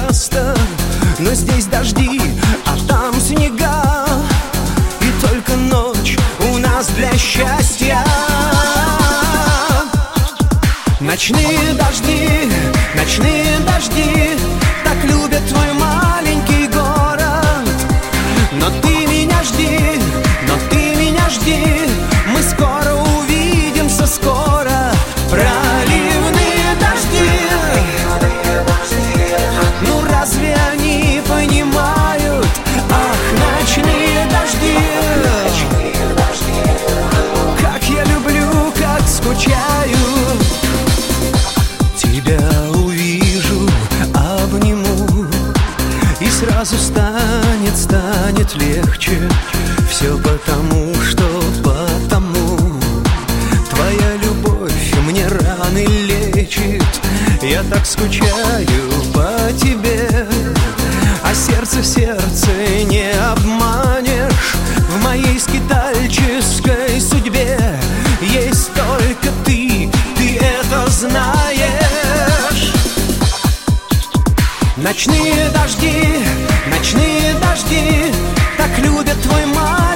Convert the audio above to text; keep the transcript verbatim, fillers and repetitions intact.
место, но здесь дожди, а там снега. И только ночь у нас для счастья. Ночные дожди, ночные дожди, так любят твой маленький город. Но ты меня жди, но ты меня жди, мы скоро увидимся, скоро. Проливные дожди, ну разве они понимают? Ах, ночные дожди, как я люблю, как скучаю. Тебя увижу, обниму, и сразу станет, станет легче. Все потому, что потому твоя любовь мне раны лечит. Я так скучаю по тебе, а сердце в сердце не обманешь. В моей скитальческой судьбе есть только ты, ты это знаешь. Ночные дожди, ночные дожди, так любят твой мать.